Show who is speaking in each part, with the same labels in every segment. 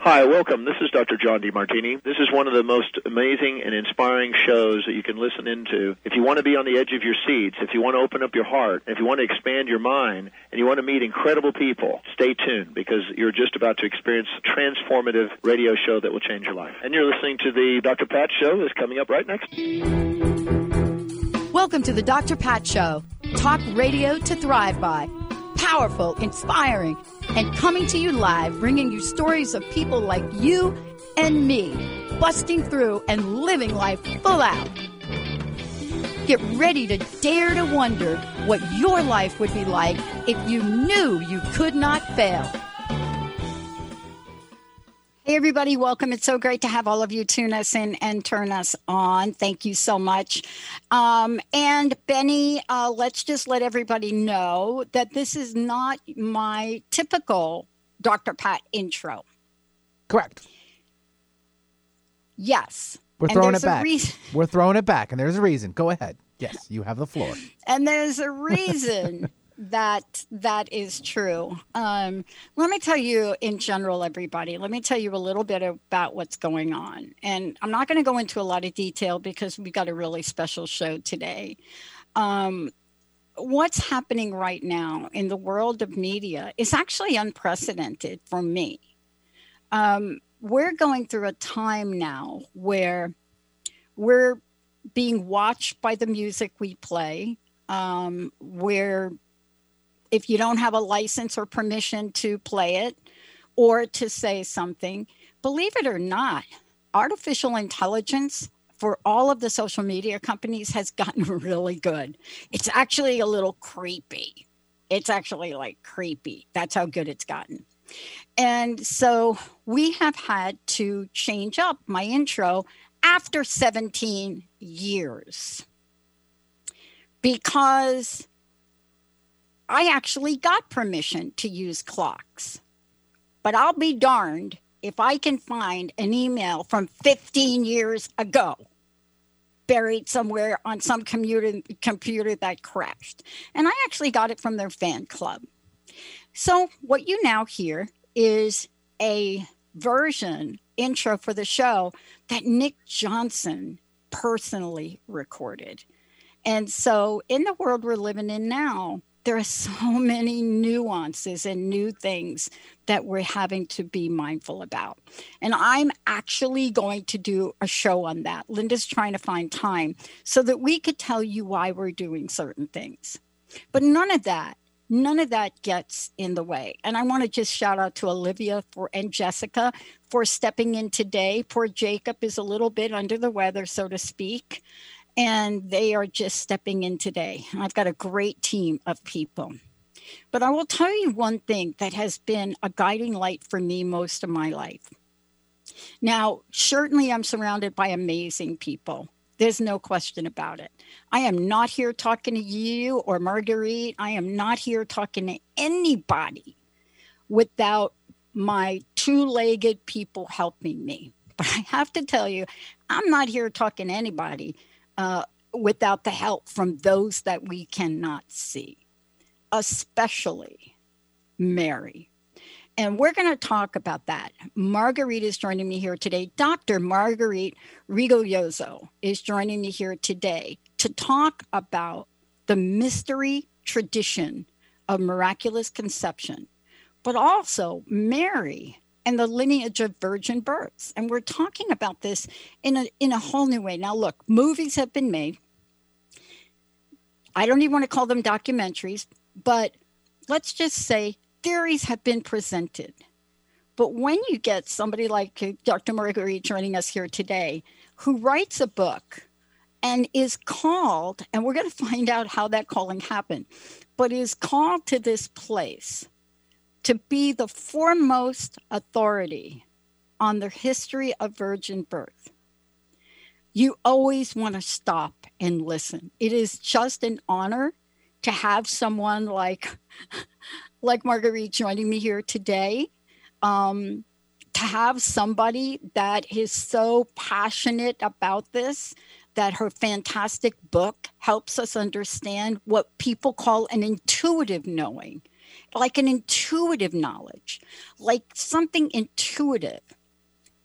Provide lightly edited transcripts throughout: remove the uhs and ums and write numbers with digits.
Speaker 1: Hi, welcome. This is Dr. John DeMartini. This is one of the most amazing and inspiring shows that you can listen into. If you want to be on the edge of your seats, if you want to open up your heart, if you want to expand your mind, and you want to meet incredible people, stay tuned because you're just about to experience a transformative radio show that will change your life. And you're listening to the Dr. Pat Show that's coming up right next.
Speaker 2: Welcome to the Dr. Pat Show. Talk radio to thrive by. Powerful, inspiring, and coming to you live, bringing you stories of people like you and me, busting through and living life full out. Get ready to dare to wonder what your life would be like if you knew you could not fail. Hey, everybody, welcome. It's so great to have all of you tune us in and turn us on. Thank you so much. And Benny, let's just let everybody know that this is not my typical Dr. Pat intro.
Speaker 3: Correct.
Speaker 2: Yes.
Speaker 3: We're throwing it back. We're throwing it back, and there's a reason. Go ahead. Yes, you have the floor.
Speaker 2: And there's a reason that is true. Let me tell you in general, everybody, let me tell you a little bit about what's going on. And I'm not going to go into a lot of detail because we got a really special show today. What's happening right now in the world of media is actually unprecedented for me. We're going through a time now where we're being watched by the music we play, where if you don't have a license or permission to play it or to say something, believe it or not, artificial intelligence for all of the social media companies has gotten really good. It's actually a little creepy. It's actually like creepy. That's how good it's gotten. And so we have had to change up my intro after 17 years because I actually got permission to use clocks, but I'll be darned if I can find an email from 15 years ago buried somewhere on some computer that crashed. And I actually got it from their fan club. So what you now hear is a version intro for the show that Nick Johnson personally recorded. And so in the world we're living in now, there are so many nuances and new things that we're having to be mindful about. And I'm actually going to do a show on that. Linda's trying to find time so that we could tell you why we're doing certain things. But none of that gets in the way. And I want to just shout out to Olivia and Jessica for stepping in today. Poor Jacob is a little bit under the weather, so to speak. And they are just stepping in today. I've got a great team of people. But I will tell you one thing that has been a guiding light for me most of my life. Now, certainly I'm surrounded by amazing people. There's no question about it. I am not here talking to you or Marguerite. I am not here talking to anybody without my two-legged people helping me. But I have to tell you, I'm not here talking to anybody without the help from those that we cannot see, especially Mary. And we're going to talk about that. Marguerite is joining me here today. Dr. Marguerite Rigoglioso is joining me here today to talk about the mystery tradition of miraculous conception, but also Mary and the lineage of virgin births. And we're talking about this in a whole new way. Now, look, movies have been made. I don't even want to call them documentaries, but let's just say theories have been presented. But when you get somebody like Dr. Marguerite joining us here today, who writes a book and is called, and we're going to find out how that calling happened, but is called to this place to be the foremost authority on the history of virgin birth, you always want to stop and listen. It is just an honor to have someone like Marguerite joining me here today, to have somebody that is so passionate about this, that her fantastic book helps us understand what people call an intuitive knowing. Like an intuitive knowledge, like something intuitive.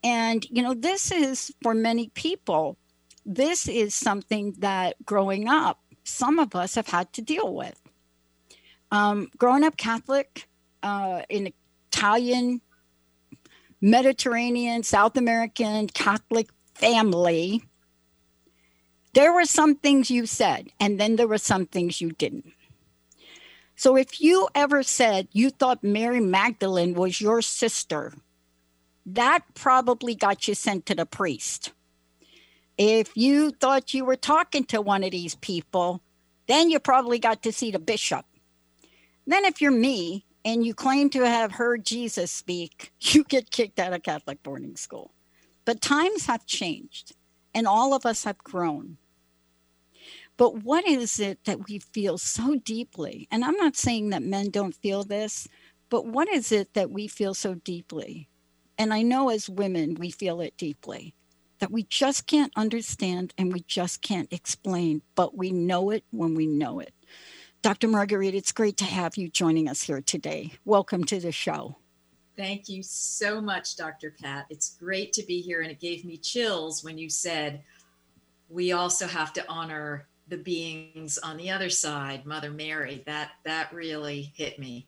Speaker 2: And, this is for many people, this is something that growing up, some of us have had to deal with. Growing up Catholic, in Italian, Mediterranean, South American Catholic family, there were some things you said, and then there were some things you didn't. So if you ever said you thought Mary Magdalene was your sister, that probably got you sent to the priest. If you thought you were talking to one of these people, then you probably got to see the bishop. Then if you're me and you claim to have heard Jesus speak, you get kicked out of Catholic boarding school. But times have changed, and all of us have grown. But what is it that we feel so deeply? And I'm not saying that men don't feel this, but what is it that we feel so deeply? And I know as women, we feel it deeply, that we just can't understand and we just can't explain, but we know it when we know it. Dr. Marguerite, it's great to have you joining us here today. Welcome to the show.
Speaker 4: Thank you so much, Dr. Pat. It's great to be here, and it gave me chills when you said we also have to honor the beings on the other side, Mother Mary. That really hit me.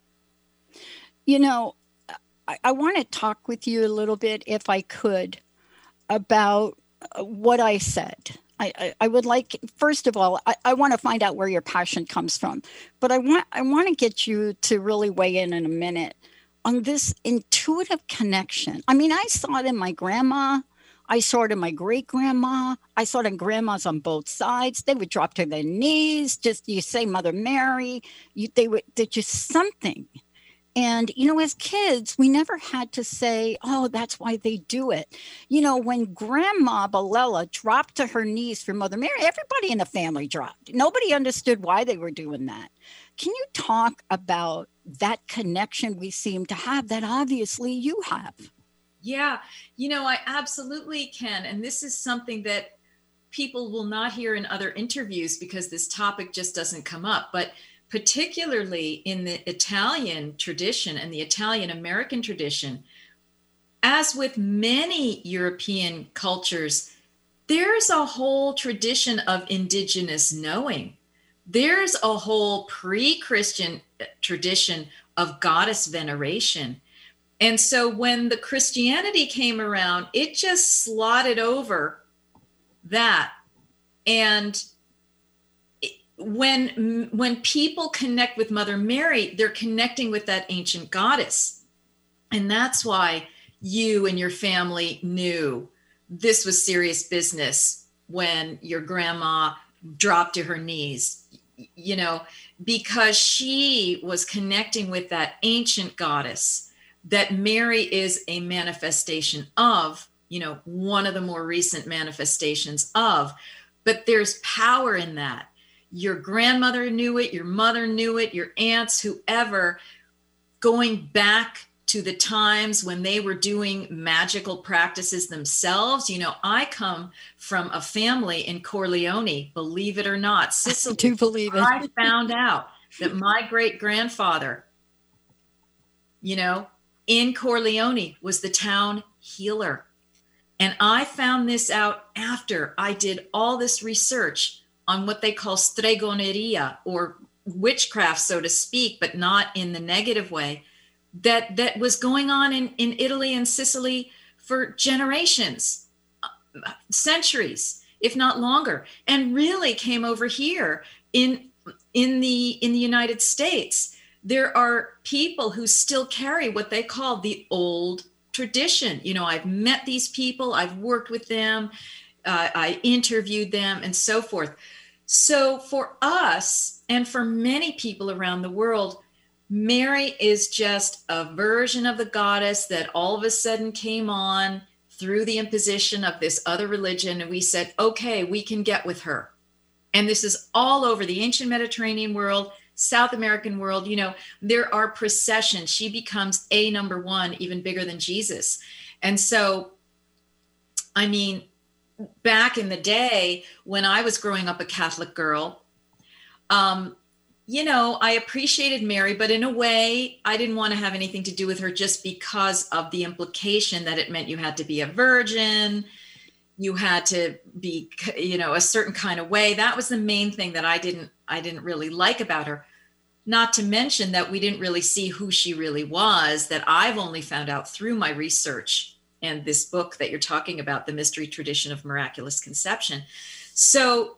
Speaker 2: I want to talk with you a little bit, if I could, about what I said. I would like, first of all, I want to find out where your passion comes from, but I want to get you to really weigh in a minute on this intuitive connection. I mean, I saw it in my grandma. I saw it in my great grandma. I saw it in grandmas on both sides. They would drop to their knees. Just you say Mother Mary. They're just something. And, as kids, we never had to say, oh, that's why they do it. When Grandma Balella dropped to her knees for Mother Mary, everybody in the family dropped. Nobody understood why they were doing that. Can you talk about that connection we seem to have that obviously you have?
Speaker 4: Yeah, I absolutely can. And this is something that people will not hear in other interviews because this topic just doesn't come up. But particularly in the Italian tradition and the Italian American tradition, as with many European cultures, there's a whole tradition of indigenous knowing. There's a whole pre-Christian tradition of goddess veneration. And so when the Christianity came around, it just slotted over that. And when people connect with Mother Mary, they're connecting with that ancient goddess. And that's why you and your family knew this was serious business when your grandma dropped to her knees, because she was connecting with that ancient goddess that Mary is a manifestation of, one of the more recent manifestations of. But there's power in that. Your grandmother knew it, your mother knew it, your aunts, whoever, going back to the times when they were doing magical practices themselves. I come from a family in Corleone, believe it or not, Sicily.
Speaker 2: I do believe it.
Speaker 4: I found out that my great grandfather, in Corleone was the town healer. And I found this out after I did all this research on what they call stregoneria, or witchcraft, so to speak, but not in the negative way, that was going on in Italy and Sicily for generations, centuries, if not longer, and really came over here in the United States. There are people who still carry what they call the old tradition. I've met these people, I've worked with them, I interviewed them, and so forth. So for us, and for many people around the world, Mary is just a version of the goddess that all of a sudden came on through the imposition of this other religion. And we said, okay, we can get with her. And this is all over the ancient Mediterranean world, South American world. There are processions. She becomes a number one, even bigger than Jesus. And so, back in the day when I was growing up a Catholic girl, I appreciated Mary, but in a way, I didn't want to have anything to do with her just because of the implication that it meant you had to be a virgin, you had to be, a certain kind of way. That was the main thing that I didn't really like about her. Not to mention that we didn't really see who she really was, that I've only found out through my research and this book that you're talking about, The Mystery Tradition of Miraculous Conception. So,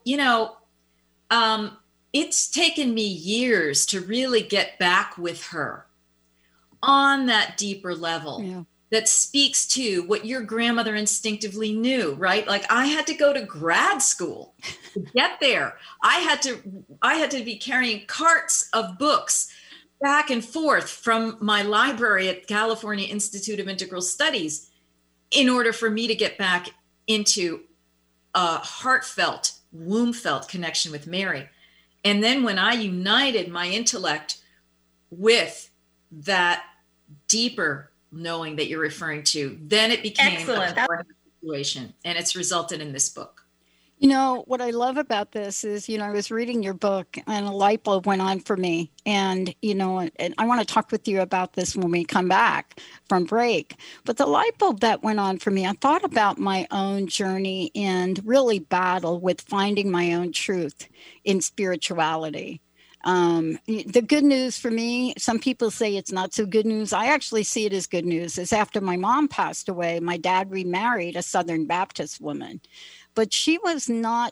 Speaker 4: it's taken me years to really get back with her on that deeper level that speaks to what your grandmother instinctively knew, right? Like I had to go to grad school to get there. I had to be carrying carts of books back and forth from my library at California Institute of Integral Studies in order for me to get back into a heartfelt, womb-felt connection with Mary. And then when I united my intellect with that deeper knowing that you're referring to, then it became a situation, and it's resulted in this book.
Speaker 2: What I love about this is, I was reading your book and a light bulb went on for me. And, and I want to talk with you about this when we come back from break. But the light bulb that went on for me, I thought about my own journey and really battle with finding my own truth in spirituality. The good news for me, some people say it's not so good news. I actually see it as good news. Is after my mom passed away, my dad remarried a Southern Baptist woman. But she was not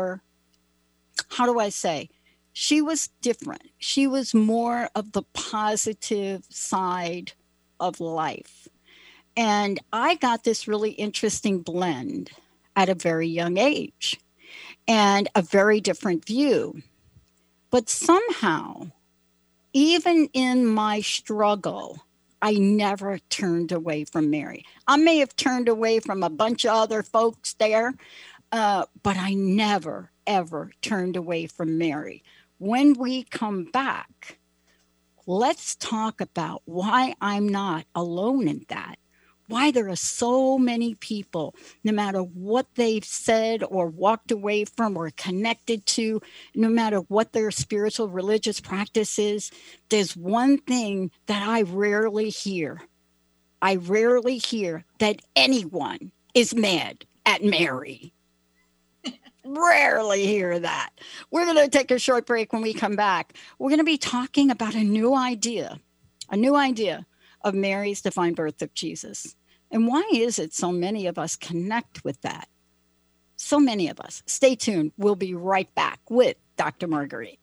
Speaker 2: she was different. She was more of the positive side of life. And I got this really interesting blend at a very young age and a very different view. But somehow, even in my struggle, I never turned away from Mary. I may have turned away from a bunch of other folks there, but I never, ever turned away from Mary. When we come back, let's talk about why I'm not alone in that. Why there are so many people, no matter what they've said or walked away from or connected to, no matter what their spiritual religious practice is, there's one thing that I rarely hear. I rarely hear that anyone is mad at Mary. Rarely hear that. We're going to take a short break. When we come back, we're going to be talking about a new idea of Mary's divine birth of Jesus. And why is it so many of us connect with that? So many of us. Stay tuned. We'll be right back with Dr. Marguerite.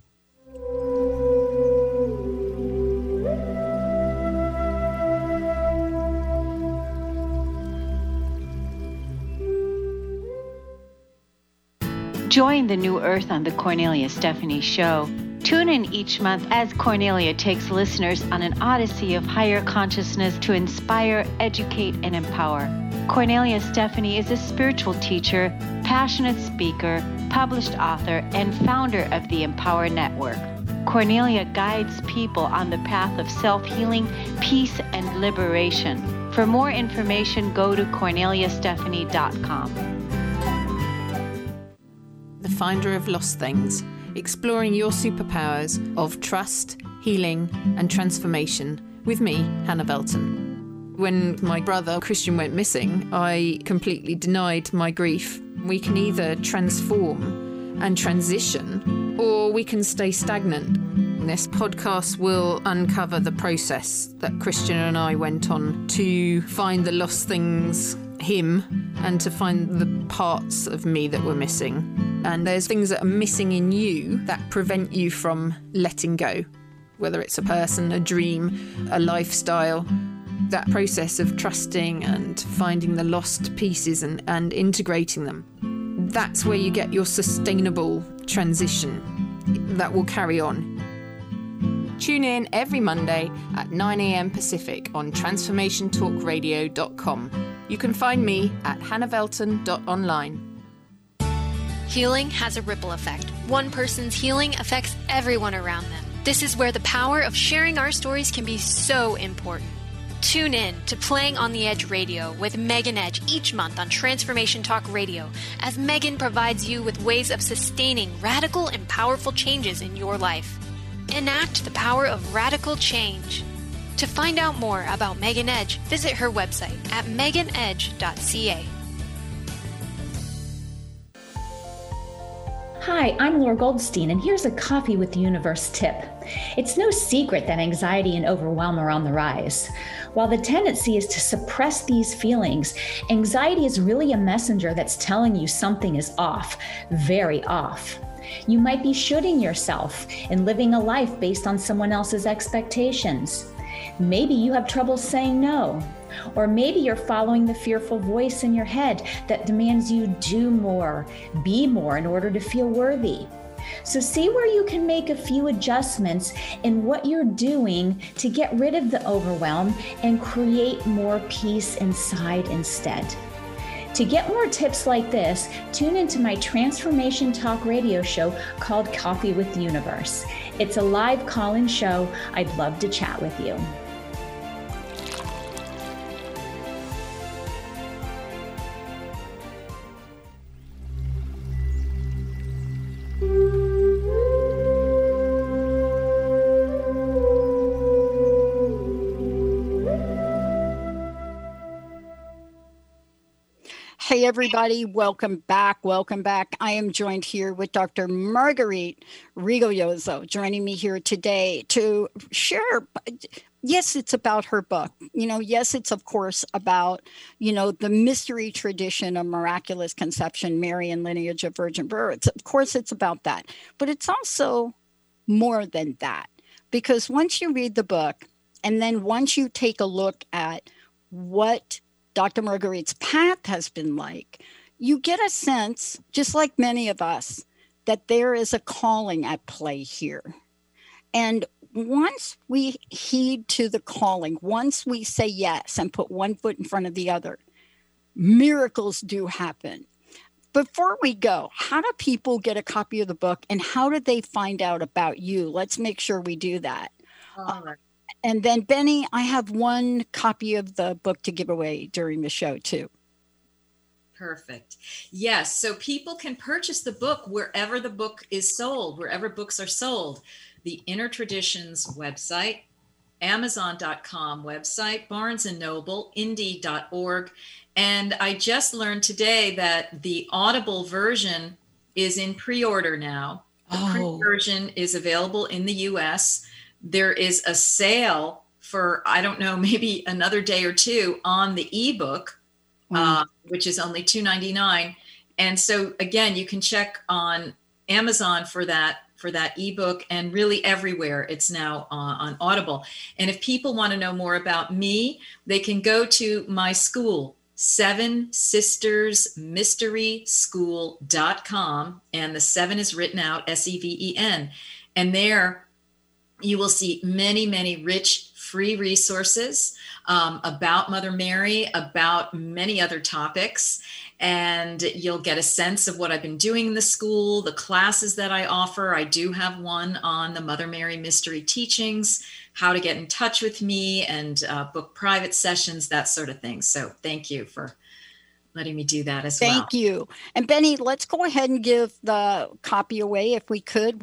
Speaker 5: Join the New Earth on the Cornelia Stephanie Show. Tune in each month as Cornelia takes listeners on an odyssey of higher consciousness to inspire, educate, and empower. Cornelia Stephanie is a spiritual teacher, passionate speaker, published author, and founder of the Empower Network. Cornelia guides people on the path of self-healing, peace, and liberation. For more information, go to corneliastephanie.com.
Speaker 6: The Finder of Lost Things, exploring your superpowers of trust, healing, and transformation with me, Hannah Belton. When my brother Christian went missing, I completely denied my grief. We can either transform and transition, or we can stay stagnant. This podcast will uncover the process that Christian and I went on to find the lost things, him, and to find the parts of me that were missing. And there's things that are missing in you that prevent you from letting go, whether it's a person, a dream, a lifestyle. That process of trusting and finding the lost pieces and integrating them, that's where you get your sustainable transition that will carry on. Tune in every Monday at 9 a.m. Pacific on transformationtalkradio.com. You can find me at hannahvelton.online.
Speaker 7: Healing has a ripple effect. One person's healing affects everyone around them. This is where the power of sharing our stories can be so important. Tune in to Playing on the Edge Radio with Megan Edge each month on Transformation Talk Radio, as Megan provides you with ways of sustaining radical and powerful changes in your life. Enact the power of radical change. To find out more about Megan Edge, visit her website at meganedge.ca.
Speaker 8: Hi, I'm Laura Goldstein, and here's a Coffee with the Universe tip. It's no secret that anxiety and overwhelm are on the rise. While the tendency is to suppress these feelings, anxiety is really a messenger that's telling you something is off, very off. You might be shooting yourself and living a life based on someone else's expectations. Maybe you have trouble saying no. Or maybe you're following the fearful voice in your head that demands you do more, be more in order to feel worthy. So see where you can make a few adjustments in what you're doing to get rid of the overwhelm and create more peace inside instead. To get more tips like this, tune into my Transformation Talk radio show called Coffee with the Universe. It's a live call-in show. I'd love to chat with you.
Speaker 2: Hey, everybody. Welcome back. Welcome back. I am joined here with Dr. Marguerite Rigoglioso, joining me here today to share. Yes, it's about her book. Yes, it's, of course, about, the mystery tradition of miraculous conception, Mary and lineage of virgin births. Of course, it's about that. But it's also more than that. Because once you read the book, and then once you take a look at what Dr. Marguerite's path has been like, you get a sense, just like many of us, that there is a calling at play here. And once we heed to the calling, once we say yes and put one foot in front of the other, miracles do happen. Before we go, how do people get a copy of the book, and how do they find out about you? Let's make sure we do that.
Speaker 4: All right.
Speaker 2: And then, Benny, I have one copy of the book to give away during the show, too.
Speaker 4: Perfect. Yes. So people can purchase the book wherever the book is sold, wherever books are sold. The Inner Traditions website, Amazon.com website, Barnes & Noble, Indie.org. And I just learned today that the Audible version is in pre-order now. The print version is available in the U.S. There is a sale for, I don't know, maybe another day or two on the ebook, which is only $2.99. And so again, you can check on Amazon for that ebook, and really everywhere it's now on Audible. And if people want to know more about me, they can go to my school, sevensistersmysteryschool.com, and the 7 is written out, SEVEN. And there you will see many, many rich free resources about Mother Mary, about many other topics. And you'll get a sense of what I've been doing in the school, the classes that I offer. I do have one on the Mother Mary Mystery Teachings, how to get in touch with me, and book private sessions, that sort of thing. So thank you for letting me do that as well.
Speaker 2: Thank you. And Benny, let's go ahead and give the copy away if we could,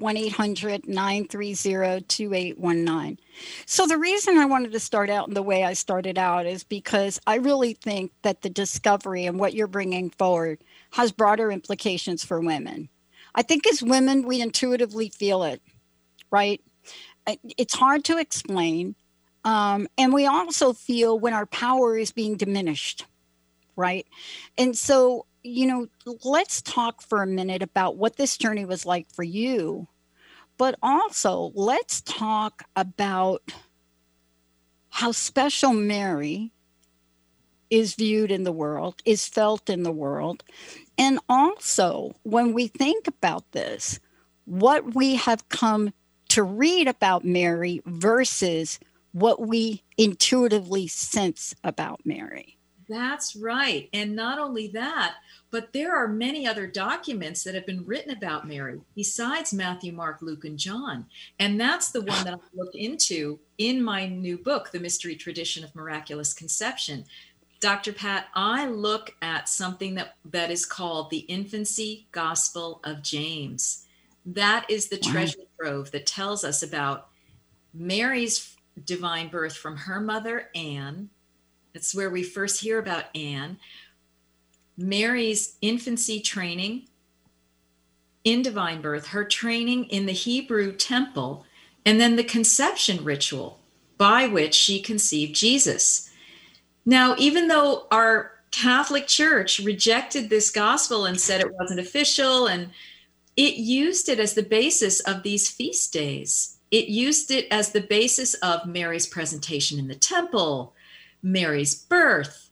Speaker 2: 1-800-930-2819. So the reason I wanted to start out in the way I started out is because I really think that the discovery and what you're bringing forward has broader implications for women. I think as women, we intuitively feel it, right? It's hard to explain. And we also feel when our power is being diminished. Right. And so, let's talk for a minute about what this journey was like for you, but also let's talk about how special Mary is viewed in the world, is felt in the world. And also, when we think about this, what we have come to read about Mary versus what we intuitively sense about Mary.
Speaker 4: That's right. And not only that, but there are many other documents that have been written about Mary besides Matthew, Mark, Luke, and John. And that's the one that I look into in my new book, The Mystery Tradition of Miraculous Conception. Dr. Pat, I look at something that is called the Infancy Gospel of James. That is the treasure trove that tells us about Mary's divine birth from her mother, Anne. That's where we first hear about Anne. Mary's infancy training in divine birth, her training in the Hebrew temple, and then the conception ritual by which she conceived Jesus. Now, even though our Catholic Church rejected this gospel and said it wasn't official, and it used it as the basis of these feast days. It used it as the basis of Mary's presentation in the temple, Mary's birth,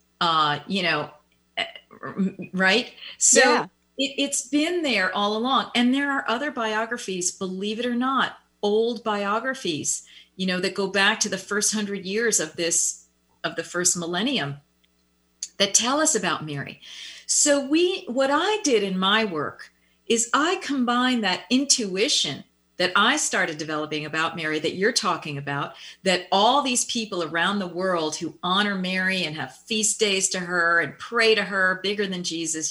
Speaker 4: right? So it's been there all along. And there are other biographies, believe it or not, old biographies, that go back to the first 100 years of the first millennium that tell us about Mary. So what I did in my work is I combined that intuition that I started developing about Mary that you're talking about, that all these people around the world who honor Mary and have feast days to her and pray to her bigger than Jesus,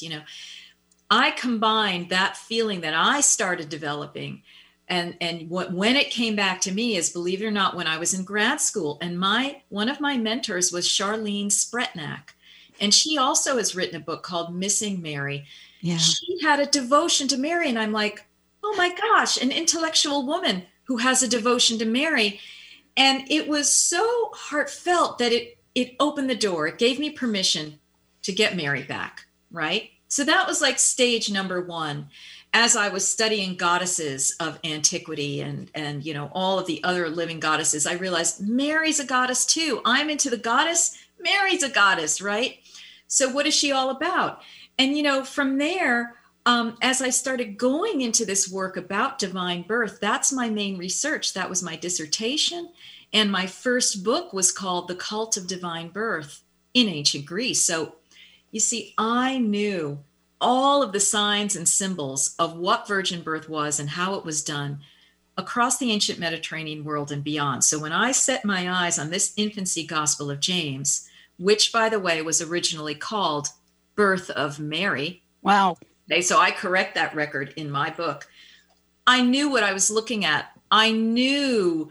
Speaker 4: I combined that feeling that I started developing. And when it came back to me is, believe it or not, when I was in grad school, and one of my mentors was Charlene Spretnak. And she also has written a book called Missing Mary. Yeah. She had a devotion to Mary. And I'm like, oh my gosh, an intellectual woman who has a devotion to Mary. And it was so heartfelt that it opened the door. It gave me permission to get Mary back, right? So that was like stage number one. As I was studying goddesses of antiquity and all of the other living goddesses, I realized Mary's a goddess too. I'm into the goddess. Mary's a goddess, right? So what is she all about? And, from there, as I started going into this work about divine birth, that's my main research. That was my dissertation. And my first book was called The Cult of Divine Birth in Ancient Greece. So you see, I knew all of the signs and symbols of what virgin birth was and how it was done across the ancient Mediterranean world and beyond. So when I set my eyes on this infancy gospel of James, which, by the way, was originally called Birth of Mary.
Speaker 2: Wow.
Speaker 4: Okay, so I correct that record in my book. I knew what I was looking at. I knew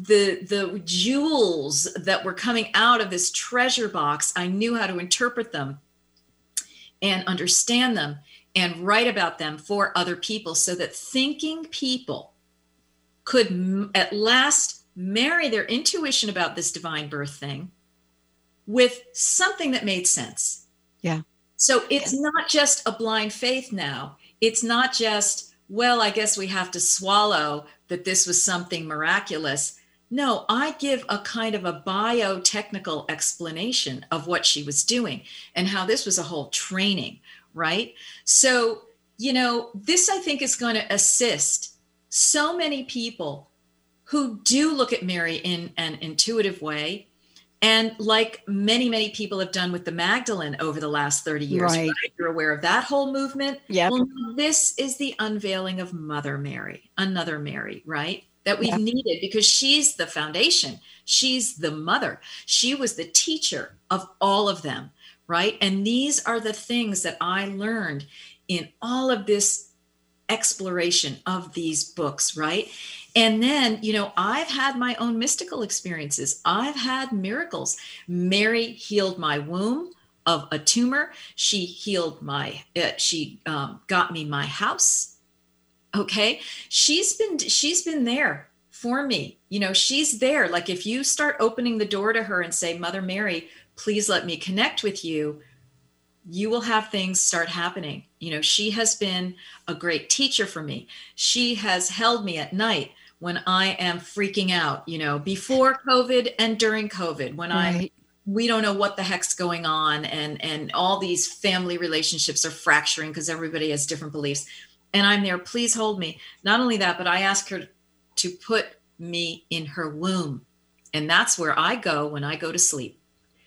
Speaker 4: the jewels that were coming out of this treasure box. I knew how to interpret them and understand them and write about them for other people so that thinking people could at last marry their intuition about this divine birth thing with something that made sense.
Speaker 2: Yeah.
Speaker 4: So it's not just a blind faith now. It's not just, well, I guess we have to swallow that this was something miraculous. No, I give a kind of a biotechnical explanation of what she was doing and how this was a whole training, right? So, this I think is going to assist so many people who do look at Mary in an intuitive way. And like many, many people have done with the Magdalene over the last 30 years, right? You're aware of that whole movement.
Speaker 2: Yeah.
Speaker 4: Well, this is the unveiling of Mother Mary, another Mary, right? That we've needed because she's the foundation. She's the mother. She was the teacher of all of them, right? And these are the things that I learned in all of this exploration of these books, right? And then, I've had my own mystical experiences. I've had miracles. Mary healed my womb of a tumor. She healed she got me my house. Okay. She's been there for me. She's there. Like if you start opening the door to her and say, Mother Mary, please let me connect with you, you will have things start happening. She has been a great teacher for me. She has held me at night when I am freaking out, before COVID and during COVID, when we don't know what the heck's going on and all these family relationships are fracturing because everybody has different beliefs. And I'm there, please hold me. Not only that, but I ask her to put me in her womb. And that's where I go when I go to sleep.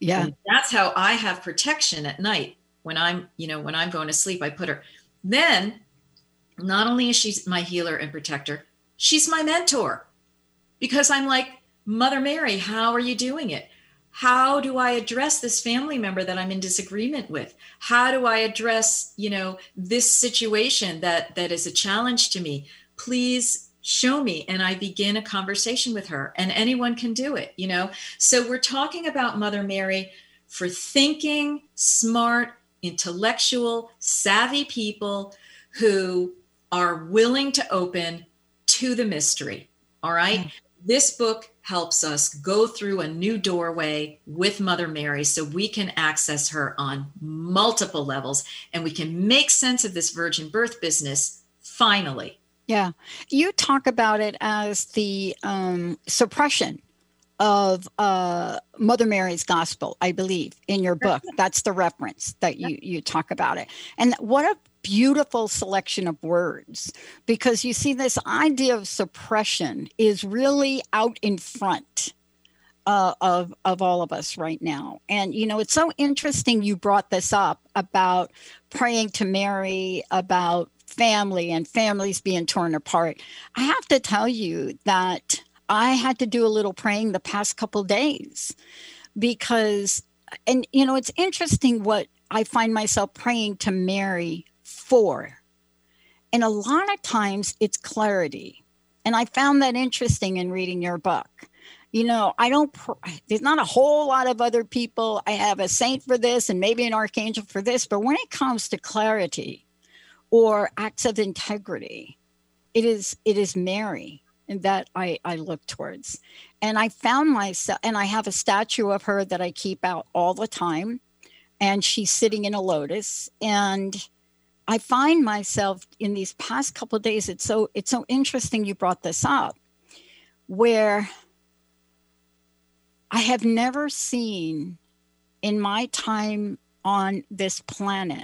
Speaker 2: Yeah.
Speaker 4: And that's how I have protection at night when I'm going to sleep. I put her. Then not only is she my healer and protector, she's my mentor, because I'm like, Mother Mary, how are you doing it? How do I address this family member that I'm in disagreement with? How do I address, this situation that is a challenge to me? Please show me. And I begin a conversation with her, and anyone can do it, So we're talking about Mother Mary for thinking, smart, intellectual, savvy people who are willing to open to the mystery. All right. Mm-hmm. This book helps us go through a new doorway with Mother Mary so we can access her on multiple levels, and we can make sense of this virgin birth business finally.
Speaker 2: Yeah. You talk about it as the suppression of Mother Mary's gospel, I believe, in your book. That's the reference that you talk about it. And what a beautiful selection of words, because you see, this idea of suppression is really out in front of all of us right now. And, it's so interesting you brought this up about praying to Mary, about family and families being torn apart. I have to tell you that I had to do a little praying the past couple days because, and, it's interesting what I find myself praying to Mary for. And a lot of times it's clarity. And I found that interesting in reading your book. There's not a whole lot of other people. I have a saint for this and maybe an archangel for this. But when it comes to clarity or acts of integrity, it is Mary that I look towards. And I found myself, and I have a statue of her that I keep out all the time. And she's sitting in a lotus. And I find myself in these past couple of days, it's so interesting you brought this up, where I have never seen in my time on this planet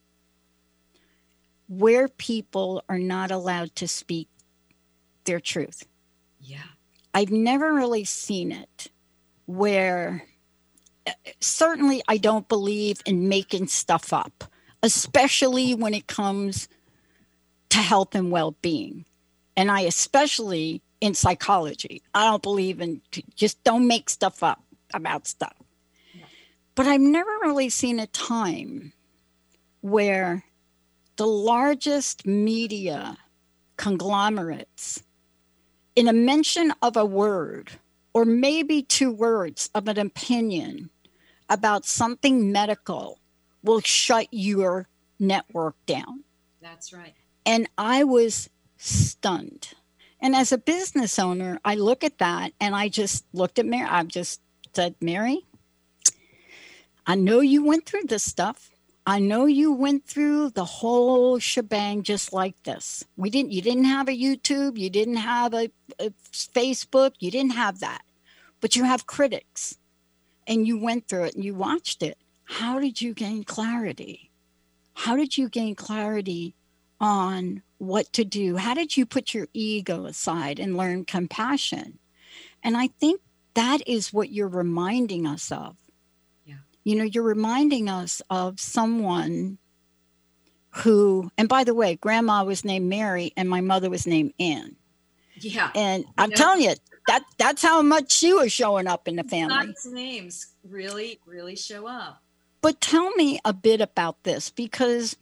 Speaker 2: where people are not allowed to speak their truth.
Speaker 4: Yeah.
Speaker 2: I've never really seen it where, certainly I don't believe in making stuff up, especially when it comes to health and well-being. And I especially in psychology. I don't believe in, just don't make stuff up about stuff. Yeah. But I've never really seen a time where the largest media conglomerates, in a mention of a word or maybe 2 words of an opinion about something medical, will shut your network down.
Speaker 4: That's right.
Speaker 2: And I was stunned. And as a business owner, I look at that and I just looked at Mary. I just said, Mary, I know you went through this stuff. I know you went through the whole shebang just like this. You didn't have a YouTube. You didn't have a Facebook. You didn't have that. But you have critics. And you went through it and you watched it. How did you gain clarity? How did you gain clarity on what to do? How did you put your ego aside and learn compassion? And I think that is what you're reminding us of.
Speaker 4: Yeah.
Speaker 2: You're reminding us of someone who, and by the way, Grandma was named Mary and my mother was named Ann.
Speaker 4: Yeah.
Speaker 2: And I'm telling you, that's how much she was showing up in the family.
Speaker 4: God's names really, really show up.
Speaker 2: But tell me a bit about this, because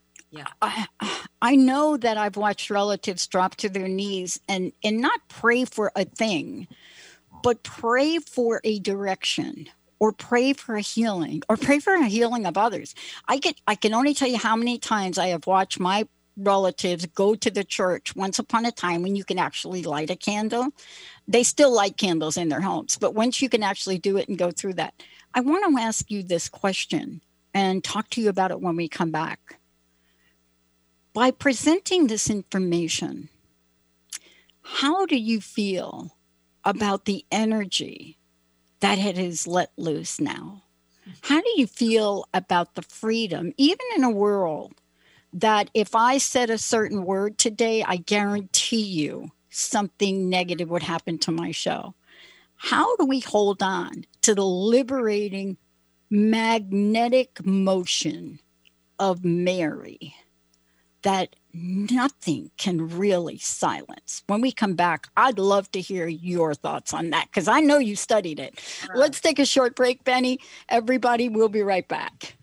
Speaker 2: I know that I've watched relatives drop to their knees and not pray for a thing, but pray for a direction or pray for a healing or pray for a healing of others. I can only tell you how many times I have watched my relatives go to the church once upon a time when you can actually light a candle. They still light candles in their homes, but once you can actually do it and go through that. I want to ask you this question and talk to you about it when we come back. By presenting this information, how do you feel about the energy that it is let loose now? How do you feel about the freedom, even in a world that if I said a certain word today, I guarantee you something negative would happen to my show? How do we hold on to the liberating magnetic motion of Mary that nothing can really silence. When we come back, I'd love to hear your thoughts on that, because I know you studied it. Let's take a short break, Benny. Everybody, we'll be right back.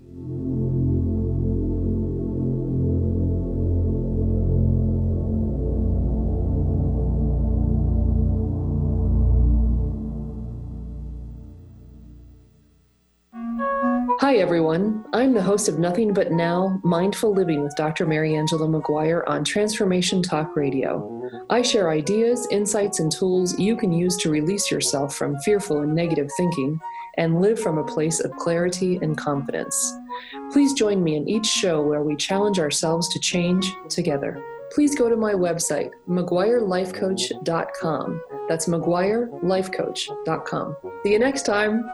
Speaker 9: Hi, everyone. I'm the host of Nothing But Now, Mindful Living with Dr. Mary Angela McGuire on Transformation Talk Radio. I share ideas, insights, and tools you can use to release yourself from fearful and negative thinking and live from a place of clarity and confidence. Please join me in each show where we challenge ourselves to change together. Please go to my website, McGuireLifeCoach.com. That's McGuireLifeCoach.com. See you next time.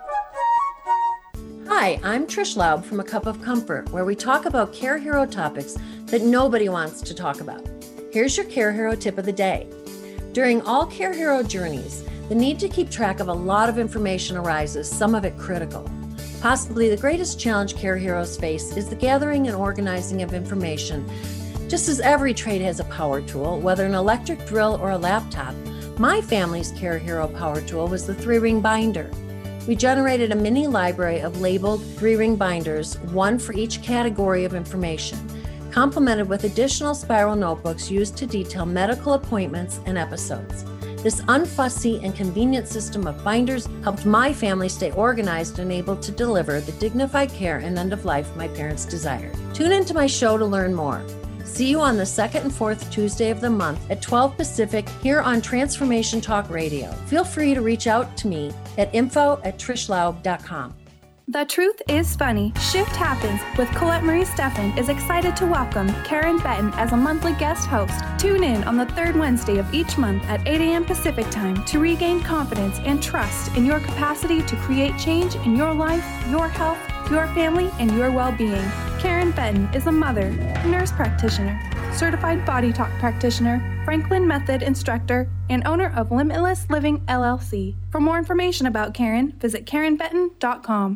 Speaker 10: Hi, I'm Trish Laub from A Cup of Comfort, where we talk about Care Hero topics that nobody wants to talk about. Here's your Care Hero tip of the day. During all Care Hero journeys, the need to keep track of a lot of information arises, some of it critical. Possibly the greatest challenge Care Heroes face is the gathering and organizing of information. Just as every trade has a power tool, whether an electric drill or a laptop, my family's Care Hero power tool was the 3-ring binder. We generated a mini library of labeled 3-ring binders, one for each category of information, complemented with additional spiral notebooks used to detail medical appointments and episodes. This unfussy and convenient system of binders helped my family stay organized and able to deliver the dignified care and end of life my parents desired. Tune into my show to learn more. See you on the second and fourth Tuesday of the month at 12 Pacific here on Transformation Talk Radio. Feel free to reach out to me at info@trishlaub.com.
Speaker 11: The Truth is Funny. Shift Happens with Colette Marie Steffen is excited to welcome Karen Benton as a monthly guest host. Tune in on the third Wednesday of each month at 8 a.m. Pacific time to regain confidence and trust in your capacity to create change in your life, your health, your family, and your well-being. Karen Benton is a mother, nurse practitioner, certified body talk practitioner, Franklin Method instructor, and owner of Limitless Living LLC. For more information about Karen, visit KarenBenton.com.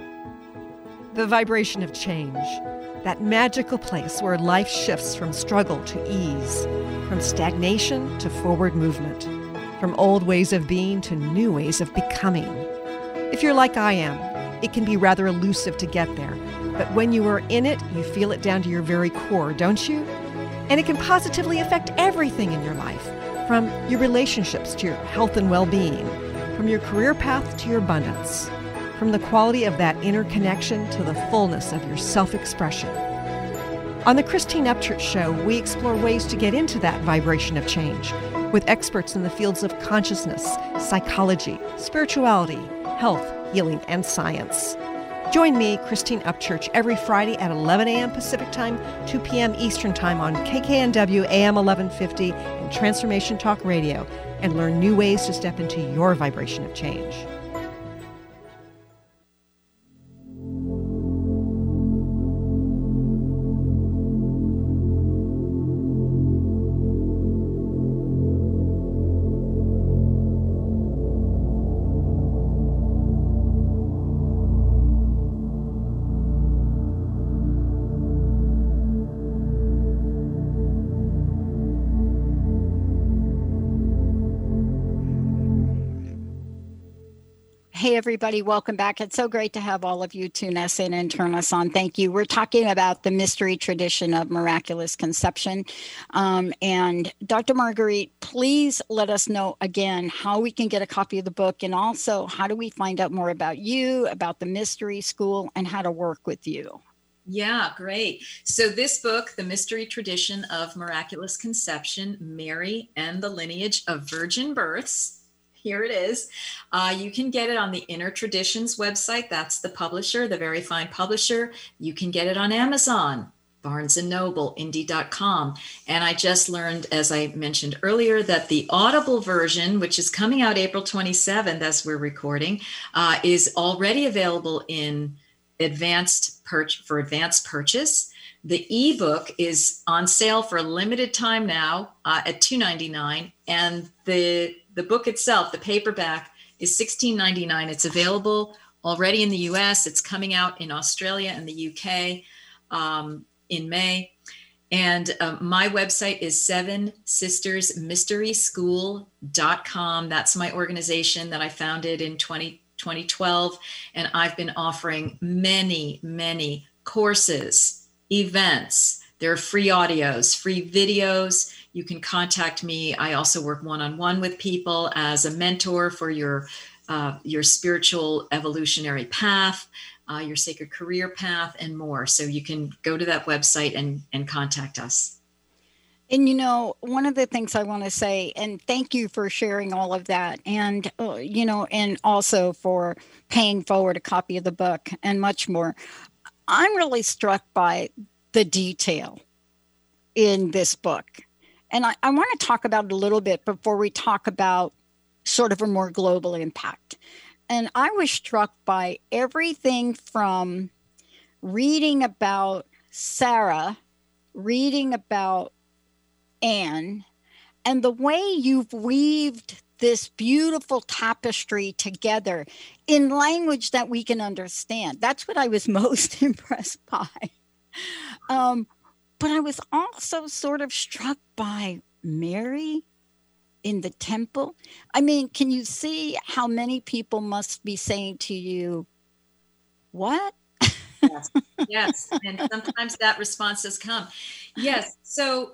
Speaker 12: The vibration of change, that magical place where life shifts from struggle to ease, from stagnation to forward movement, from old ways of being to new ways of becoming. If you're like I am, it can be rather elusive to get there, but when you are in it, you feel it down to your very core, don't you? And it can positively affect everything in your life, from your relationships to your health and well-being, from your career path to your abundance, from the quality of that inner connection to the fullness of your self-expression. On the Christine Upchurch Show, we explore ways to get into that vibration of change with experts in the fields of consciousness, psychology, spirituality, health, healing, and science. Join me, Christine Upchurch, every Friday at 11 a.m. Pacific Time, 2 p.m. Eastern Time on KKNW AM 1150 and Transformation Talk Radio, and learn new ways to step into your vibration of change.
Speaker 2: Hey, everybody, welcome back. It's so great to have all of you tune us in and turn us on. Thank you. We're talking about the mystery tradition of miraculous conception. And Dr. Marguerite, please let us know again how we can get a copy of the book, and also how do we find out more about you, about the Mystery School, and how to work with you.
Speaker 4: Yeah, great. So this book, The Mystery Tradition of Miraculous Conception, Mary and the Lineage of Virgin Births. Here it is. You can get it on the Inner Traditions website. That's the publisher, the very fine publisher. You can get it on Amazon, Barnes & Noble, Indie.com. And I just learned, as I mentioned earlier, that the Audible version, which is coming out April 27th as we're recording, is already available in advanced purchase. The ebook is on sale for a limited time now at $2.99, and the book itself, the paperback, is $16.99. It's available already in the US. It's coming out in Australia and the UK in May. And my website is sevensistersmysteryschool.com. That's my organization that I founded in 2012. And I've been offering many, many courses, events. There are free audios, free videos. You can contact me. I also work one-on-one with people as a mentor for your spiritual evolutionary path, your sacred career path, and more. So you can go to that website and contact us.
Speaker 2: And, one of the things I want to say, and thank you for sharing all of that, and, and also for paying forward a copy of the book and much more. I'm really struck by the detail in this book. And I want to talk about it a little bit before we talk about sort of a more global impact. And I was struck by everything from reading about Sarah, reading about Anne, and the way you've weaved this beautiful tapestry together in language that we can understand. That's what I was most impressed by. But I was also sort of struck by Mary in the temple. I mean, can you see how many people must be saying to you, what?
Speaker 4: Yes. And sometimes that response has come. Yes. So,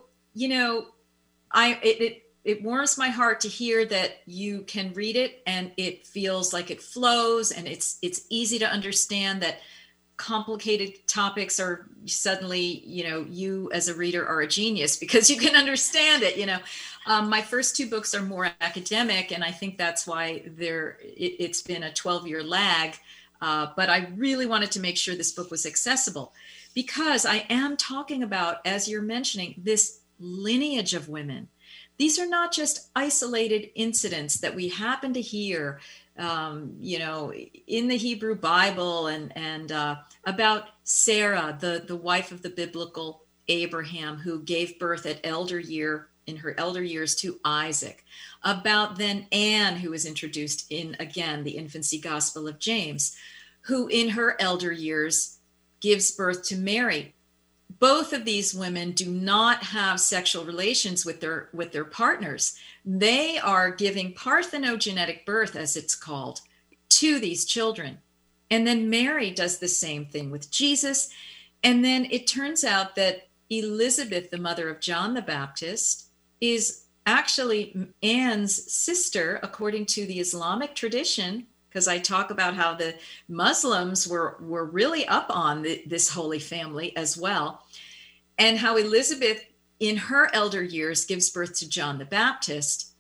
Speaker 4: it warms my heart to hear that you can read it and it feels like it flows and it's easy to understand, that complicated topics are suddenly, you as a reader are a genius because you can understand it. My first two books are more academic, and I think that's why it's been a 12-year lag. But I really wanted to make sure this book was accessible because I am talking about, as you're mentioning, this lineage of women. These are not just isolated incidents that we happen to hear, in the Hebrew Bible and about Sarah, the wife of the biblical Abraham, who gave birth in her elder years to Isaac. About then Anne, who was introduced in, again, the infancy gospel of James, who in her elder years gives birth to Mary. Both of these women do not have sexual relations with their partners. They are giving parthenogenetic birth, as it's called, to these children. And then Mary does the same thing with Jesus. And then it turns out that Elizabeth, the mother of John the Baptist, is actually Anne's sister, according to the Islamic tradition, because I talk about how the Muslims were really up on this Holy Family as well, and how Elizabeth, in her elder years, gives birth to John the Baptist,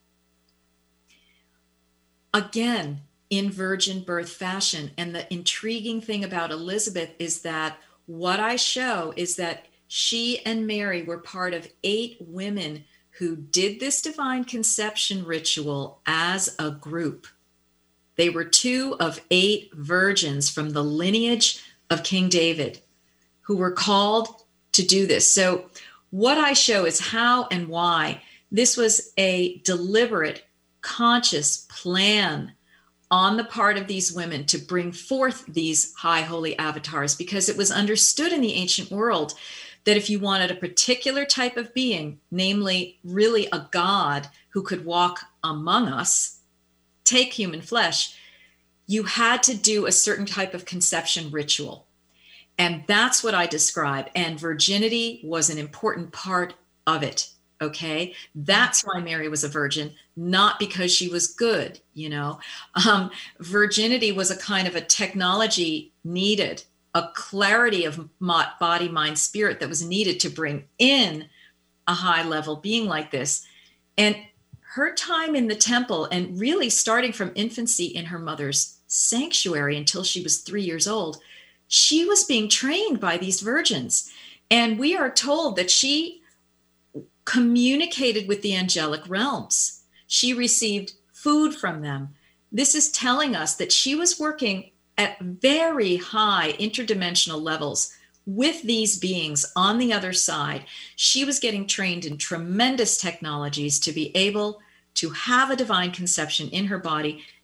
Speaker 4: again, in virgin birth fashion. And the intriguing thing about Elizabeth is that what I show is that she and Mary were part of 8 women who did this divine conception ritual as a group. They were 2 of 8 virgins from the lineage of King David who were called to do this. So what I show is how and why this was a deliberate, conscious plan on the part of these women to bring forth these high holy avatars, because it was understood in the ancient world that if you wanted a particular type of being, namely really a god who could walk among us, take human flesh, you had to do a certain type of conception ritual. And that's what I describe. And virginity was an important part of it. Okay. That's why Mary was a virgin, not because she was good. Virginity was a kind of a technology needed, a clarity of body, mind, spirit that was needed to bring in a high level being like this. And her time in the temple, and really starting from infancy in her mother's sanctuary until she was 3 years old, she was being trained by these virgins. And we are told that she communicated with the angelic realms. She received food from them. This is telling us that she was working at very high interdimensional levels with these beings on the other side. She was getting trained in tremendous technologies to be able to have a divine conception in her body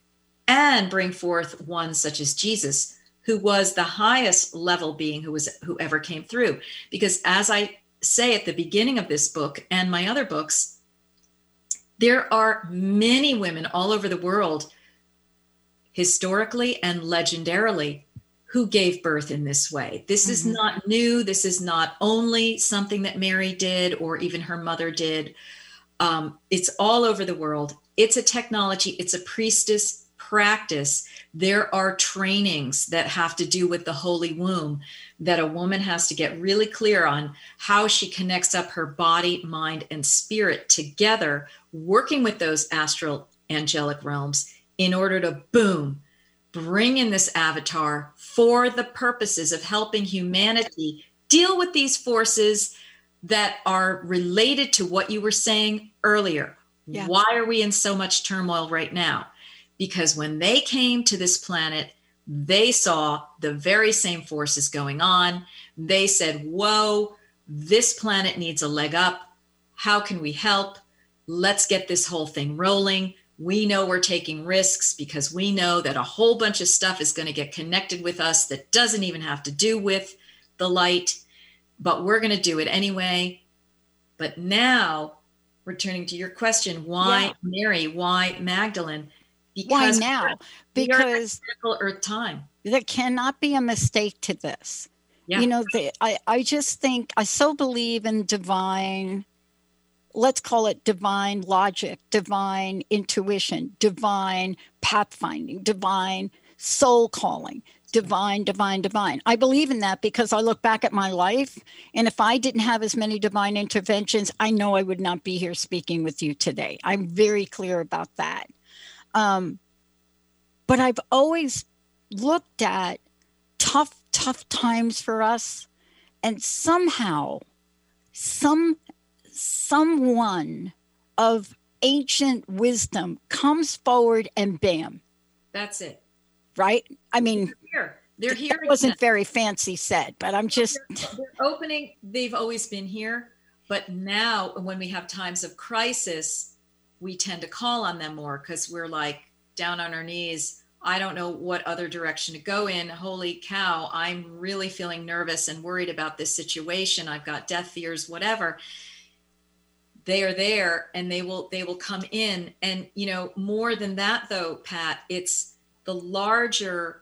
Speaker 4: and bring forth one such as Jesus, who was the highest level being who ever came through. Because as I say at the beginning of this book and my other books, there are many women all over the world, historically and legendarily, who gave birth in this way. This is not new. This is not only something that Mary did or even her mother did. It's all over the world. It's a technology. It's a priestess practice. There are trainings that have to do with the Holy Womb that a woman has to get really clear on how she connects up her body, mind, and spirit together, working with those astral angelic realms in order to, boom, bring in this avatar for the purposes of helping humanity deal with these forces that are related to what you were saying earlier. Yeah. Why are we in so much turmoil right now? Because when they came to this planet, they saw the very same forces going on. They said, whoa, this planet needs a leg up. How can we help? Let's get this whole thing rolling. We know we're taking risks because we know that a whole bunch of stuff is going to get connected with us that doesn't even have to do with the light, but we're going to do it anyway. But now, returning to your question, why Mary? Why Magdalene?
Speaker 2: Because why now? Because
Speaker 4: Earth time.
Speaker 2: There cannot be a mistake to this. Yeah. You know, I just think I so believe in divine, let's call it divine logic, divine intuition, divine pathfinding, divine soul calling, divine. I believe in that because I look back at my life, and if I didn't have as many divine interventions, I know I would not be here speaking with you today. I'm very clear about that. But I've always looked at tough times for us, and somehow someone of ancient wisdom comes forward and bam.
Speaker 4: That's it.
Speaker 2: Right? I mean,
Speaker 4: they're here.
Speaker 2: It wasn't very fancy said, but I'm just...
Speaker 4: They're opening, they've always been here, but now when we have times of crisis, we tend to call on them more because we're like down on our knees. I don't know what other direction to go in. Holy cow, I'm really feeling nervous and worried about this situation. I've got death fears, whatever. They are there and they will come in. And, you know, more than that though, Pat, it's the larger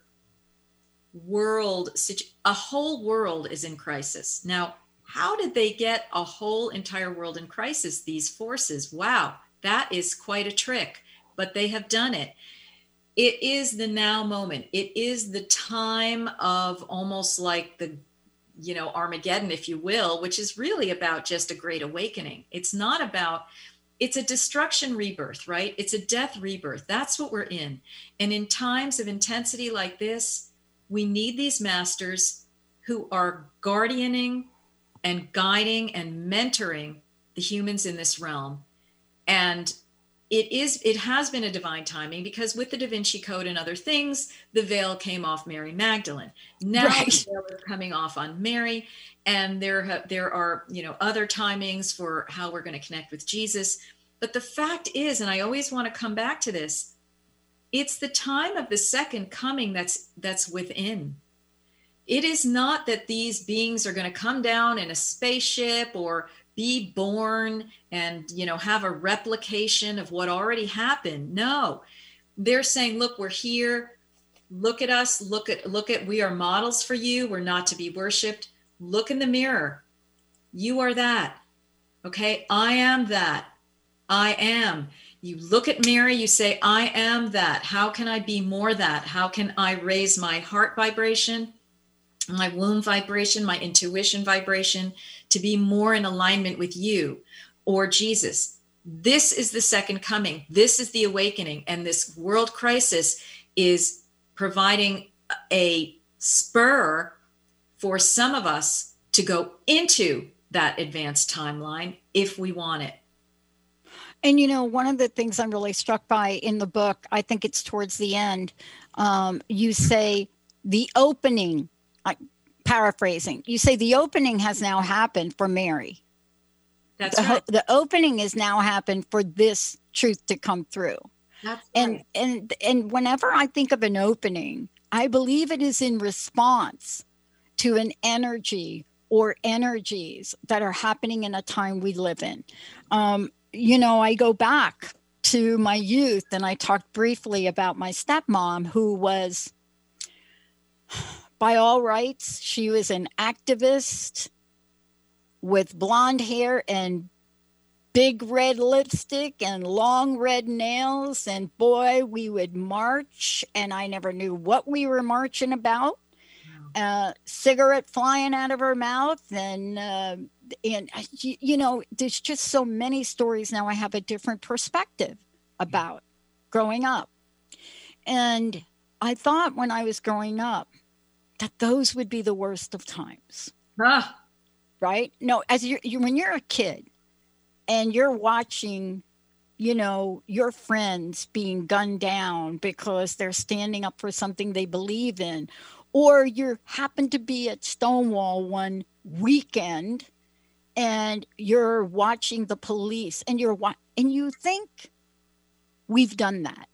Speaker 4: world. A whole world is in crisis. Now, how did they get a whole entire world in crisis? These forces. Wow. That is quite a trick, but they have done it. It is the now moment. It is the time of almost like the, you know, Armageddon, if you will, which is really about just a great awakening. It's not about, it's a destruction rebirth, right? It's a death rebirth. That's what we're in. And in times of intensity like this, we need these masters who are guardianing and guiding and mentoring the humans in this realm. And it has been a divine timing because with the Da Vinci Code and other things, the veil came off Mary Magdalene. Now the veil is coming off on Mary, and there are, you know, other timings for how we're going to connect with Jesus. But the fact is, and I always want to come back to this, it's the time of the second coming that's within. It is not that these beings are going to come down in a spaceship or be born and, you know, have a replication of what already happened. No, they're saying, look, we're here. Look at us. Look at, we are models for you. We're not to be worshiped. Look in the mirror. You are that. Okay. I am that. I am. You look at Mary, you say, I am that. How can I be more that? How can I raise my heart vibration, my womb vibration, my intuition vibration to be more in alignment with you or Jesus? This is the second coming. This is the awakening. And this world crisis is providing a spur for some of us to go into that advanced timeline if we want it.
Speaker 2: And, you know, one of the things I'm really struck by in the book, I think it's towards the end, you say the opening, paraphrasing, you say the opening has now happened for Mary.
Speaker 4: That's right.
Speaker 2: The opening has now happened for this truth to come through.
Speaker 4: That's
Speaker 2: And
Speaker 4: right.
Speaker 2: and whenever I think of an opening, I believe it is in response to an energy or energies that are happening in a time we live in. I go back to my youth, and I talked briefly about my stepmom, who was, by all rights, she was an activist with blonde hair and big red lipstick and long red nails. And boy, we would march, and I never knew what we were marching about. Cigarette flying out of her mouth, and there's just so many stories now I have a different perspective about growing up. And I thought when I was growing up that those would be the worst of times. Right? No, as when you're a kid and you're watching, your friends being gunned down because they're standing up for something they believe in, or you happen to be at Stonewall one weekend and you're watching the police, and you think we've done that,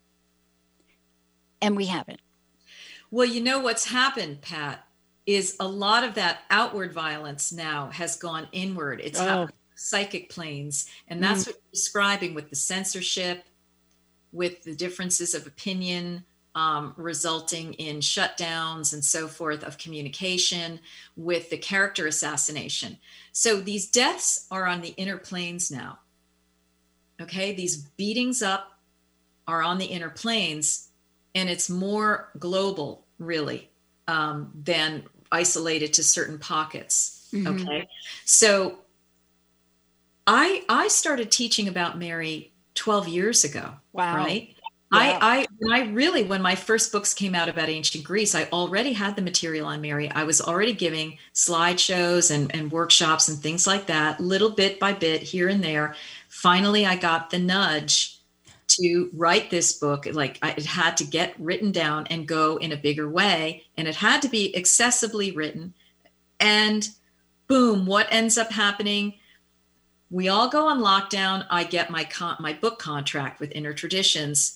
Speaker 2: and we haven't.
Speaker 4: Well, what's happened, Pat, is a lot of that outward violence now has gone inward. It's happened psychic planes, and that's what you're describing with the censorship, with the differences of opinion, resulting in shutdowns and so forth of communication, with the character assassination. So these deaths are on the inner planes now. Okay, these beatings up are on the inner planes, and it's more global, really, than isolated to certain pockets.
Speaker 2: Mm-hmm.
Speaker 4: Okay, so I started teaching about Mary 12 years ago.
Speaker 2: Wow.
Speaker 4: Right.
Speaker 2: Yeah.
Speaker 4: When my first books came out about ancient Greece, I already had the material on Mary. I was already giving slideshows and workshops and things like that, little bit by bit here and there. Finally, I got the nudge to write this book. It had to get written down and go in a bigger way, and it had to be accessibly written. And boom, what ends up happening? We all go on lockdown. I get my book contract with Inner Traditions.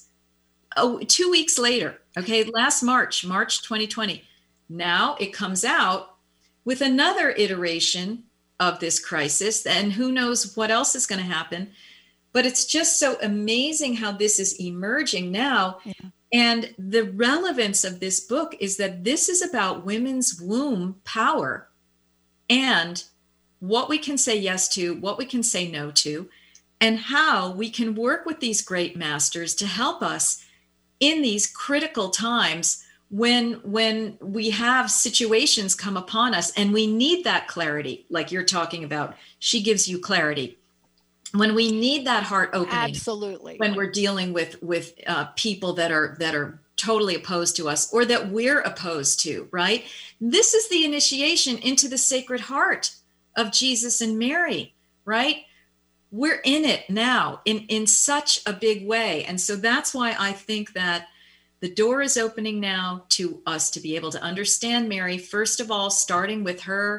Speaker 4: 2 weeks later, okay, last March 2020. Now it comes out with another iteration of this crisis, and who knows what else is going to happen. But it's just so amazing how this is emerging now.
Speaker 2: Yeah.
Speaker 4: And the relevance of this book is that this is about women's womb power and what we can say yes to, what we can say no to, and how we can work with these great masters to help us in these critical times when we have situations come upon us and we need that clarity, like you're talking about. She gives you clarity. When we need that heart opening,
Speaker 2: absolutely,
Speaker 4: when we're dealing with people that are totally opposed to us, or that we're opposed to, right? This is the initiation into the Sacred Heart of Jesus and Mary, right? We're in it now in such a big way. And so that's why I think that the door is opening now to us to be able to understand Mary, first of all, starting with her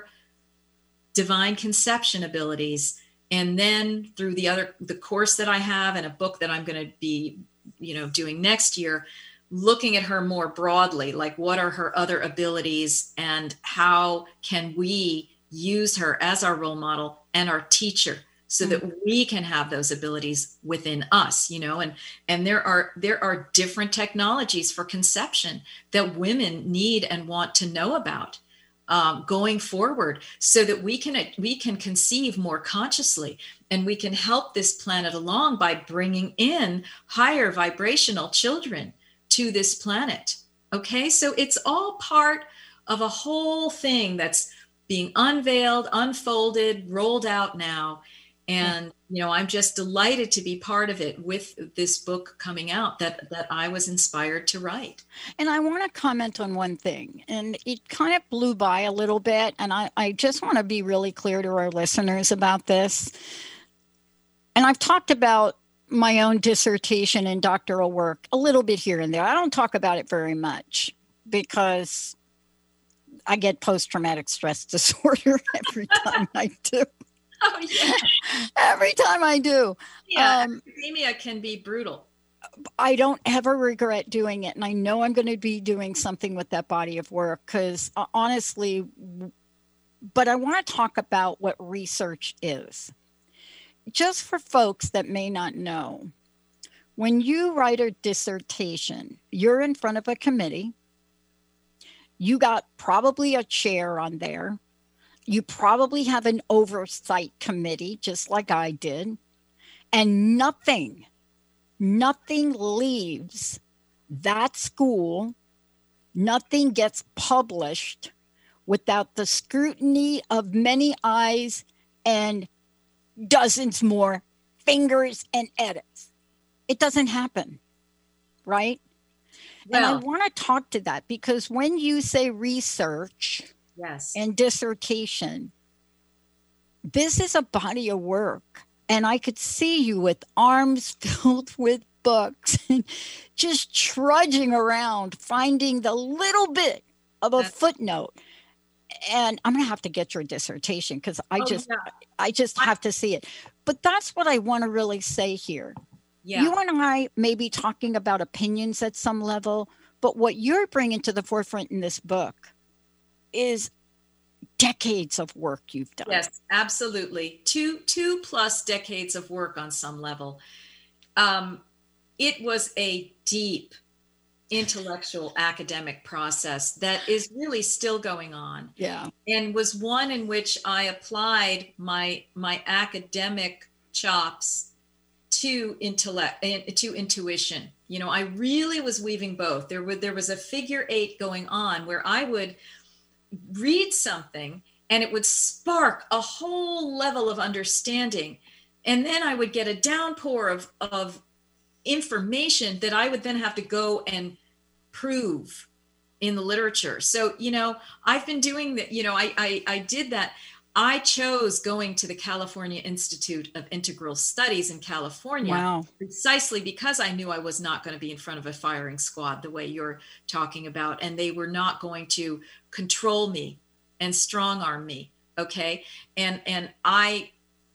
Speaker 4: divine conception abilities, and then through the course that I have and a book that I'm going to be, doing next year, looking at her more broadly, like what are her other abilities and how can we use her as our role model and our teacher so that we can have those abilities within us, and there are different technologies for conception that women need and want to know about going forward, so that we can conceive more consciously, and we can help this planet along by bringing in higher vibrational children to this planet. Okay, so it's all part of a whole thing that's being unveiled, unfolded, rolled out now. And, I'm just delighted to be part of it with this book coming out that I was inspired to write.
Speaker 2: And I want to comment on one thing, and it kind of blew by a little bit. And I just want to be really clear to our listeners about this. And I've talked about my own dissertation and doctoral work a little bit here and there. I don't talk about it very much because I get post-traumatic stress disorder every time I do.
Speaker 4: Oh, yeah.
Speaker 2: Every time I do.
Speaker 4: Yeah, academia can be brutal.
Speaker 2: I don't ever regret doing it. And I know I'm going to be doing something with that body of work because honestly, but I want to talk about what research is. Just for folks that may not know, when you write a dissertation, you're in front of a committee. You got probably a chair on there. You probably have an oversight committee, just like I did. And nothing leaves that school, nothing gets published without the scrutiny of many eyes and dozens more fingers and edits. It doesn't happen, right? Well, and I want to talk to that because when you say research and dissertation, this is a body of work. And I could see you with arms filled with books and just trudging around, finding the little bit of a footnote. And I'm going to have to get your dissertation because I just have to see it. But that's what I want to really say here. Yeah. You and I may be talking about opinions at some level, but what you're bringing to the forefront in this book is decades of work you've done.
Speaker 4: Yes, absolutely. Two plus decades of work on some level. It was a deep intellectual academic process that is really still going on.
Speaker 2: Yeah.
Speaker 4: And was one in which I applied my academic chops to intellect and to intuition. You know, I really was weaving both. There was a figure 8 going on where I would read something and it would spark a whole level of understanding. And then I would get a downpour of information that I would then have to go and prove in the literature. So, you know, I've been doing that, you know, I did that. I chose going to the California Institute of Integral Studies in California precisely because I knew I was not going to be in front of a firing squad the way you're talking about, and they were not going to control me and strong arm me. Okay. And I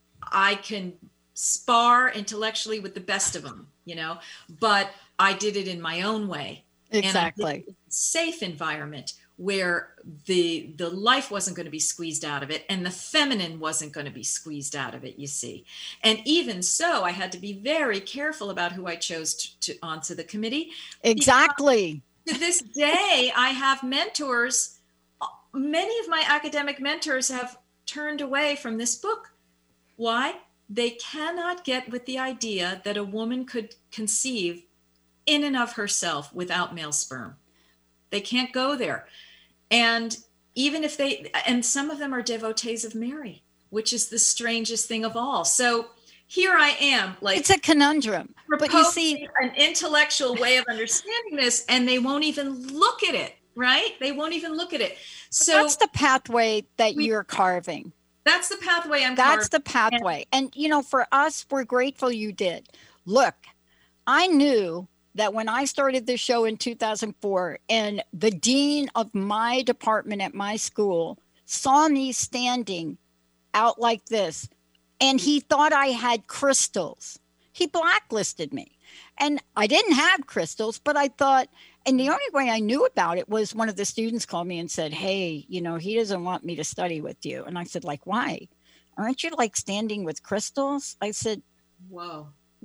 Speaker 4: can spar intellectually with the best of them, you know, but I did it in my own way.
Speaker 2: Exactly.
Speaker 4: And I did it in a safe environment where the life wasn't going to be squeezed out of it and the feminine wasn't going to be squeezed out of it, you see. And even so, I had to be very careful about who I chose to onto the committee.
Speaker 2: Exactly.
Speaker 4: To this day, I have mentors. Many of my academic mentors have turned away from this book. Why? They cannot get with the idea that a woman could conceive in and of herself without male sperm. They can't go there. And even if and some of them are devotees of Mary, which is the strangest thing of all. So here I am, like,
Speaker 2: it's a conundrum, but you see
Speaker 4: an intellectual way of understanding this, and they won't even look at it, right? They won't even look at it. So
Speaker 2: that's the pathway that you're carving.
Speaker 4: That's the pathway I'm carving.
Speaker 2: That's the pathway. And, you know, for us, we're grateful you did. Look, I knew that when I started this show in 2004 and the dean of my department at my school saw me standing out like this, and he thought I had crystals, he blacklisted me. And I didn't have crystals, but I thought, and the only way I knew about it was one of the students called me and said, hey, you know, he doesn't want me to study with you. And I said, like, why? Aren't you like standing with crystals? I said,
Speaker 4: whoa.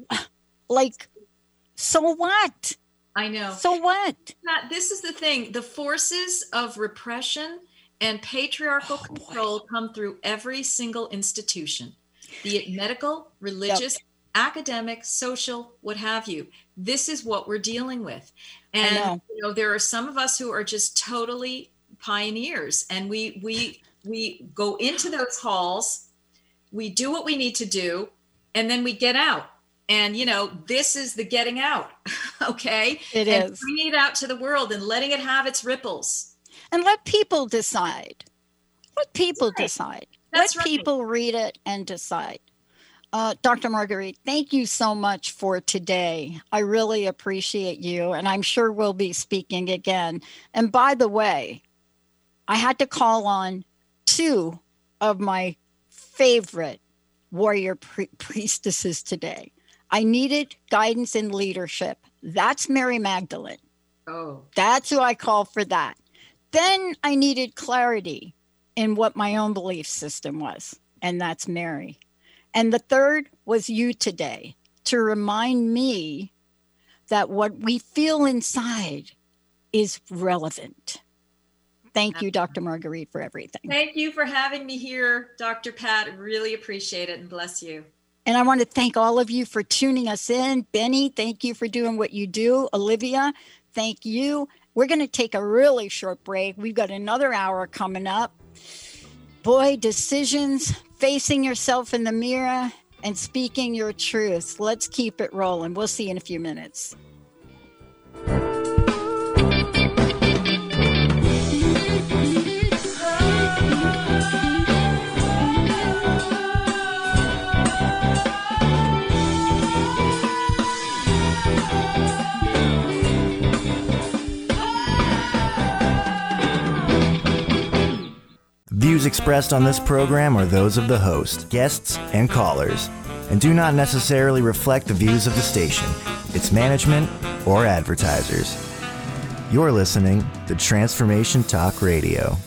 Speaker 2: Like, so what?
Speaker 4: I know.
Speaker 2: So what?
Speaker 4: This is the thing. The forces of repression and patriarchal control come through every single institution, be it medical, religious, academic, social, what have you. This is what we're dealing with. And you know, there are some of us who are just totally pioneers, and we go into those halls, we do what we need to do, and then we get out. And, you know, this is the getting out, okay?
Speaker 2: It
Speaker 4: and
Speaker 2: is.
Speaker 4: Bringing it out to the world and letting it have its ripples.
Speaker 2: And let people decide. Let people decide.
Speaker 4: That's
Speaker 2: let people read it and decide. Dr. Marguerite, thank you so much for today. I really appreciate you, and I'm sure we'll be speaking again. And by the way, I had to call on two of my favorite warrior priestesses today. I needed guidance in leadership. That's Mary Magdalene.
Speaker 4: Oh.
Speaker 2: That's who I call for that. Then I needed clarity in what my own belief system was, and that's Mary. And the third was you today, to remind me that what we feel inside is relevant. Thank you, Dr. Marguerite, for everything.
Speaker 4: Thank you for having me here, Dr. Pat. Really appreciate it, and bless you.
Speaker 2: And I want to thank all of you for tuning us in. Benny, thank you for doing what you do. Olivia, thank you. We're going to take a really short break. We've got another hour coming up. Boy, decisions, facing yourself in the mirror, and speaking your truth. Let's keep it rolling. We'll see you in a few minutes.
Speaker 13: Views expressed on this program are those of the host, guests, and callers, and do not necessarily reflect the views of the station, its management, or advertisers. You're listening to Transformation Talk Radio.